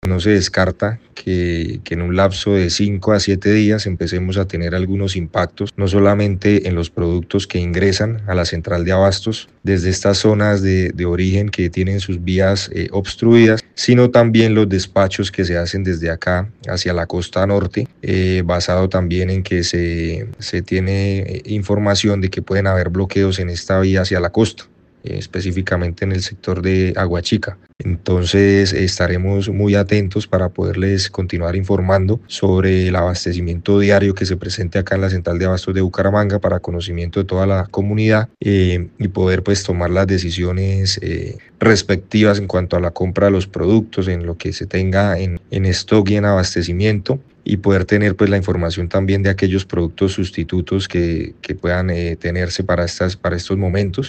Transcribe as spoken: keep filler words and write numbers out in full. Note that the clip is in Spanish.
No se descarta que, que en un lapso de cinco a siete días empecemos a tener algunos impactos, no solamente en los productos que ingresan a la central de abastos desde estas zonas de, de origen que tienen sus vías eh, obstruidas, sino también los despachos que se hacen desde acá hacia la costa norte, eh, basado también en que se, se tiene información de que pueden haber bloqueos en esta vía hacia la costa, eh, específicamente en el sector de Aguachica. Entonces estaremos muy atentos para poderles continuar informando sobre el abastecimiento diario que se presente acá en la central de abastos de Bucaramanga para conocimiento de toda la comunidad, eh, y poder pues tomar las decisiones eh, respectivas en cuanto a la compra de los productos, en lo que se tenga en, en stock y en abastecimiento, y poder tener pues la información también de aquellos productos sustitutos que, que puedan eh, tenerse para, estas, para estos momentos.